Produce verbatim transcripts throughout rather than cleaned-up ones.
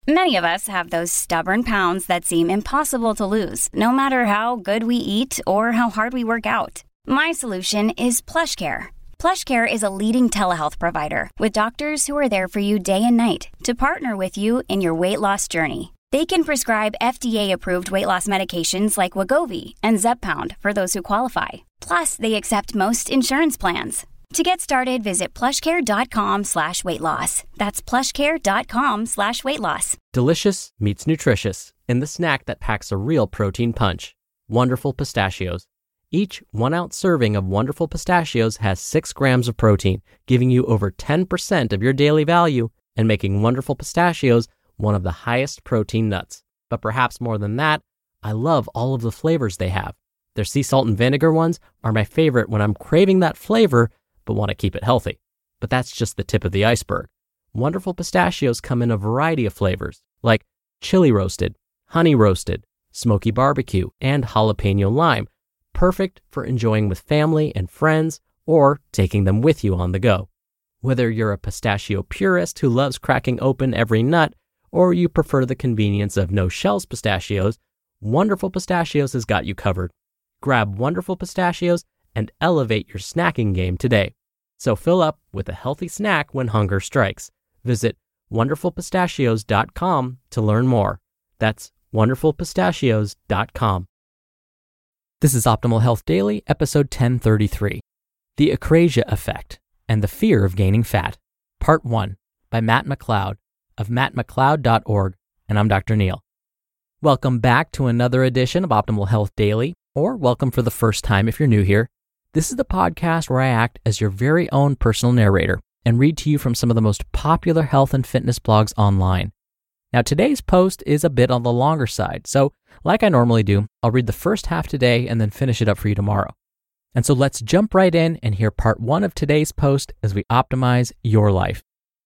Many of us have those stubborn pounds that seem impossible to lose, no matter how good we eat or how hard we work out. My solution is PlushCare. PlushCare is a leading telehealth provider with doctors who are there for you day and night to partner with you in your weight loss journey. They can prescribe F D A-approved weight loss medications like Wegovy and Zepbound for those who qualify. Plus, they accept most insurance plans. To get started, visit plushcare.com slash weight loss. That's plushcare.com slash weight loss. Delicious meets nutritious in the snack that packs a real protein punch. Wonderful Pistachios. Each one-ounce serving of Wonderful Pistachios has six grams of protein, giving you over ten percent of your daily value and making Wonderful Pistachios one of the highest protein nuts. But perhaps more than that, I love all of the flavors they have. Their sea salt and vinegar ones are my favorite when I'm craving that flavor but want to keep it healthy. But that's just the tip of the iceberg. Wonderful Pistachios come in a variety of flavors, like chili roasted, honey roasted, smoky barbecue, and jalapeno lime, perfect for enjoying with family and friends or taking them with you on the go. Whether you're a pistachio purist who loves cracking open every nut, or you prefer the convenience of no-shells pistachios, Wonderful Pistachios has got you covered. Grab Wonderful Pistachios and elevate your snacking game today. So fill up with a healthy snack when hunger strikes. Visit wonderful pistachios dot com to learn more. That's wonderful pistachios dot com. This is Optimal Health Daily, episode ten thirty-three, The Achrasia Effect and the Fear of Gaining Fat, Part one, by Matt McLeod of matt mcleod dot org, and I'm Doctor Neil. Welcome back to another edition of Optimal Health Daily, or welcome for the first time if you're new here. This is the podcast where I act as your very own personal narrator and read to you from some of the most popular health and fitness blogs online. Now, today's post is a bit on the longer side, so like I normally do, I'll read the first half today and then finish it up for you tomorrow. And so let's jump right in and hear part one of today's post as we optimize your life.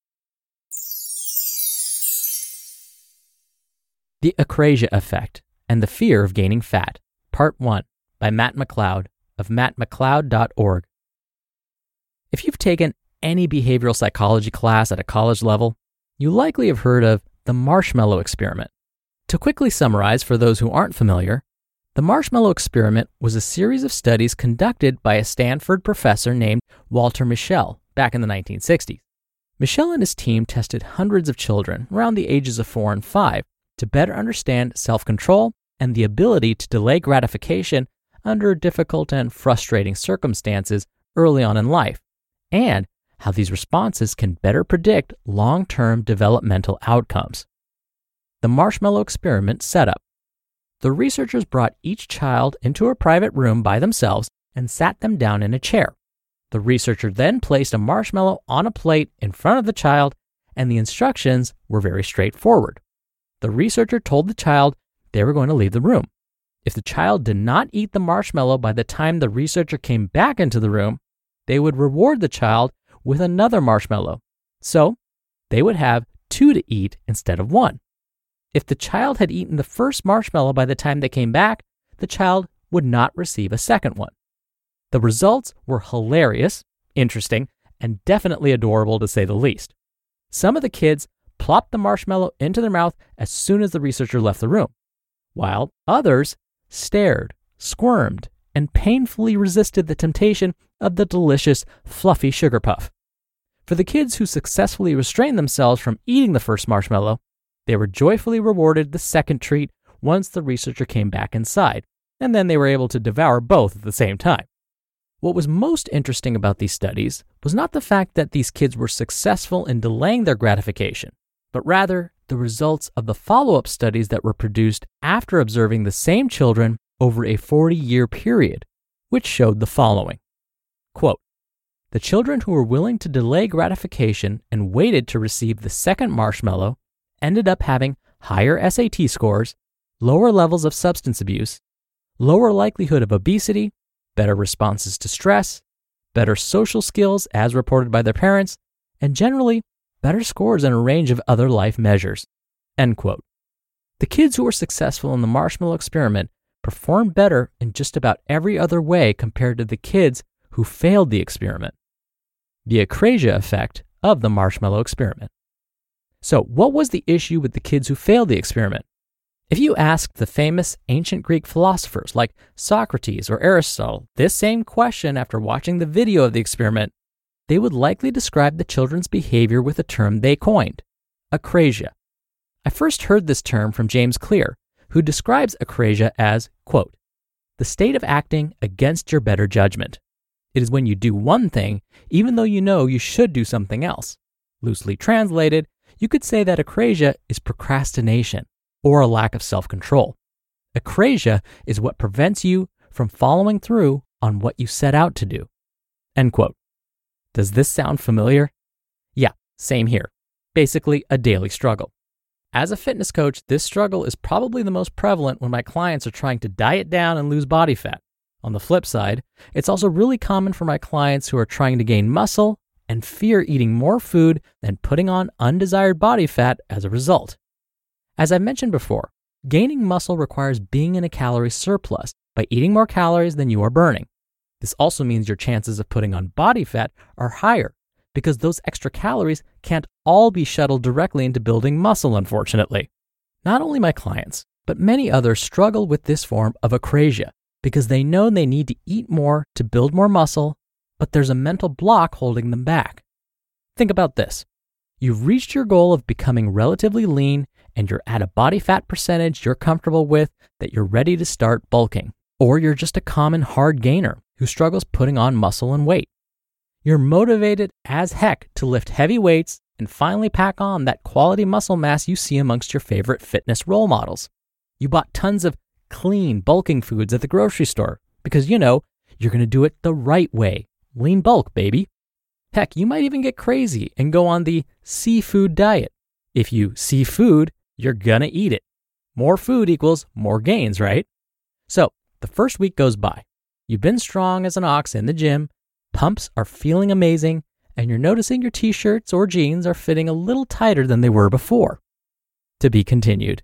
The Achrasia Effect and the Fear of Gaining Fat, Part one, by Matt McLeod of matt mcleod dot org. If you've taken any behavioral psychology class at a college level, you likely have heard of the marshmallow experiment. To quickly summarize for those who aren't familiar, the marshmallow experiment was a series of studies conducted by a Stanford professor named Walter Mischel back in the nineteen sixties. Mischel and his team tested hundreds of children around the ages of four and five to better understand self-control and the ability to delay gratification under difficult and frustrating circumstances early on in life, and how these responses can better predict long-term developmental outcomes. The marshmallow experiment setup. The researchers brought each child into a private room by themselves and sat them down in a chair. The researcher then placed a marshmallow on a plate in front of the child, and the instructions were very straightforward. The researcher told the child they were going to leave the room. If the child did not eat the marshmallow by the time the researcher came back into the room, they would reward the child with another marshmallow. So they would have two to eat instead of one. If the child had eaten the first marshmallow by the time they came back, the child would not receive a second one. The results were hilarious, interesting, and definitely adorable to say the least. Some of the kids plopped the marshmallow into their mouth as soon as the researcher left the room, while others stared, squirmed, and painfully resisted the temptation of the delicious, fluffy sugar puff. For the kids who successfully restrained themselves from eating the first marshmallow, they were joyfully rewarded the second treat once the researcher came back inside, and then they were able to devour both at the same time. What was most interesting about these studies was not the fact that these kids were successful in delaying their gratification, but rather the results of the follow-up studies that were produced after observing the same children over a forty-year period, which showed the following. Quote, the children who were willing to delay gratification and waited to receive the second marshmallow ended up having higher S A T scores, lower levels of substance abuse, lower likelihood of obesity, better responses to stress, better social skills as reported by their parents, and generally better scores in a range of other life measures. End quote. The kids who were successful in the marshmallow experiment performed better in just about every other way compared to the kids who failed the experiment. The Achrasia effect of the marshmallow experiment. So, what was the issue with the kids who failed the experiment? If you asked the famous ancient Greek philosophers like Socrates or Aristotle this same question after watching the video of the experiment, they would likely describe the children's behavior with a term they coined, akrasia. I first heard this term from James Clear, who describes akrasia as, quote, the state of acting against your better judgment. It is when you do one thing, even though you know you should do something else. Loosely translated, you could say that akrasia is procrastination or a lack of self-control. Akrasia is what prevents you from following through on what you set out to do. End quote. Does this sound familiar? Yeah, same here. Basically, a daily struggle. As a fitness coach, this struggle is probably the most prevalent when my clients are trying to diet down and lose body fat. On the flip side, it's also really common for my clients who are trying to gain muscle and fear eating more food than putting on undesired body fat as a result. As I mentioned before, gaining muscle requires being in a calorie surplus by eating more calories than you are burning. This also means your chances of putting on body fat are higher because those extra calories can't all be shuttled directly into building muscle, unfortunately. Not only my clients, but many others struggle with this form of akrasia because they know they need to eat more to build more muscle, but there's a mental block holding them back. Think about this. You've reached your goal of becoming relatively lean and you're at a body fat percentage you're comfortable with that you're ready to start bulking. Or you're just a common hard gainer who struggles putting on muscle and weight. You're motivated as heck to lift heavy weights and finally pack on that quality muscle mass you see amongst your favorite fitness role models. You bought tons of clean, bulking foods at the grocery store because, you know, you're going to do it the right way. Lean bulk, baby. Heck, you might even get crazy and go on the seafood diet. If you see food, you're going to eat it. More food equals more gains, right? So, the first week goes by. You've been strong as an ox in the gym, pumps are feeling amazing, and you're noticing your t-shirts or jeans are fitting a little tighter than they were before. To be continued.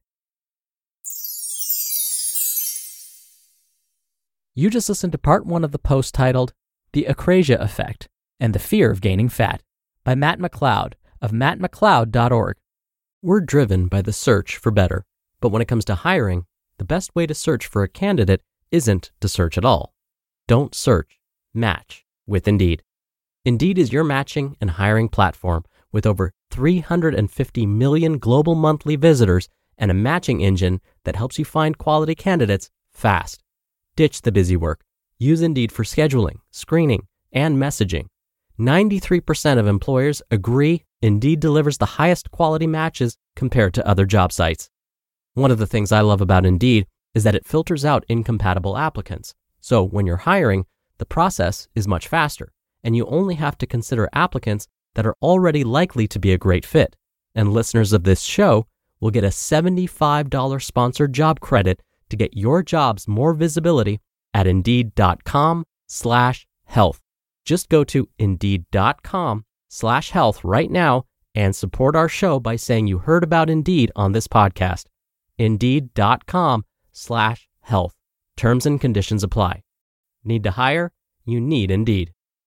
You just listened to part one of the post titled The Akrasia Effect and the Fear of Gaining Fat by Matt McLeod of matt mcleod dot org. We're driven by the search for better, but when it comes to hiring, the best way to search for a candidate isn't to search at all. Don't search, match with Indeed. Indeed is your matching and hiring platform with over three hundred fifty million global monthly visitors and a matching engine that helps you find quality candidates fast. Ditch the busy work. Use Indeed for scheduling, screening, and messaging. ninety-three percent of employers agree Indeed delivers the highest quality matches compared to other job sites. One of the things I love about Indeed is that it filters out incompatible applicants. So when you're hiring, the process is much faster, and you only have to consider applicants that are already likely to be a great fit. And listeners of this show will get a seventy-five dollars sponsored job credit to get your jobs more visibility at indeed.com slash health. Just go to indeed.com slash health right now and support our show by saying you heard about Indeed on this podcast. Indeed.com slash health. Terms and conditions apply. Need to hire? You need Indeed.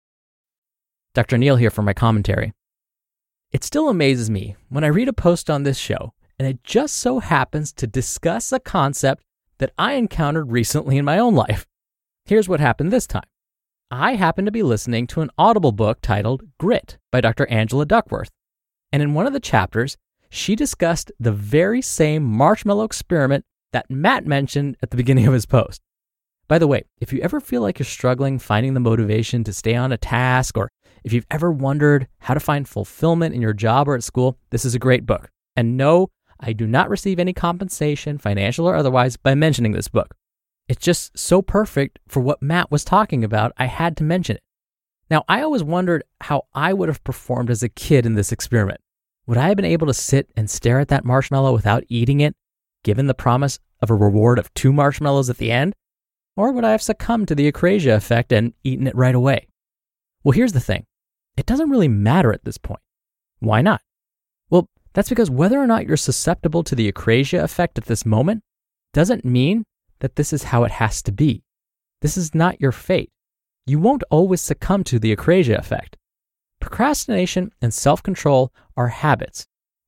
Doctor Neal here for my commentary. It still amazes me when I read a post on this show and it just so happens to discuss a concept that I encountered recently in my own life. Here's what happened this time. I happened to be listening to an Audible book titled Grit by Doctor Angela Duckworth. And in one of the chapters, she discussed the very same marshmallow experiment that Matt mentioned at the beginning of his post. By the way, if you ever feel like you're struggling finding the motivation to stay on a task, or if you've ever wondered how to find fulfillment in your job or at school, this is a great book. And no, I do not receive any compensation, financial or otherwise, by mentioning this book. It's just so perfect for what Matt was talking about, I had to mention it. Now, I always wondered how I would have performed as a kid in this experiment. Would I have been able to sit and stare at that marshmallow without eating it, given the promise of a reward of two marshmallows at the end? Or would I have succumbed to the akrasia effect and eaten it right away? Well, here's the thing. It doesn't really matter at this point. Why not? Well, that's because whether or not you're susceptible to the akrasia effect at this moment doesn't mean that this is how it has to be. This is not your fate. You won't always succumb to the akrasia effect. Procrastination and self-control are habits,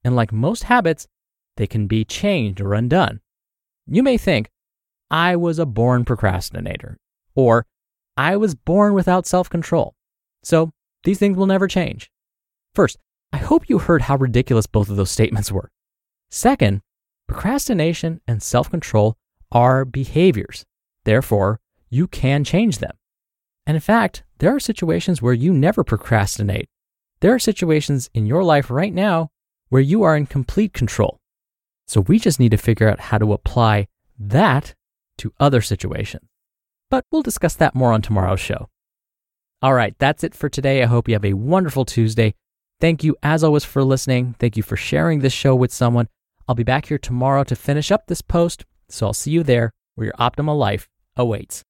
And like most habits, they can be changed or undone. You may think, I was a born procrastinator, or I was born without self-control, so these things will never change. First, I hope you heard how ridiculous both of those statements were. Second, procrastination and self-control are behaviors. Therefore, you can change them. And in fact, there are situations where you never procrastinate. There are situations in your life right now where you are in complete control. So we just need to figure out how to apply that to other situations. But we'll discuss that more on tomorrow's show. All right, that's it for today. I hope you have a wonderful Tuesday. Thank you, as always, for listening. Thank you for sharing this show with someone. I'll be back here tomorrow to finish up this post, so I'll see you there where your optimal life awaits.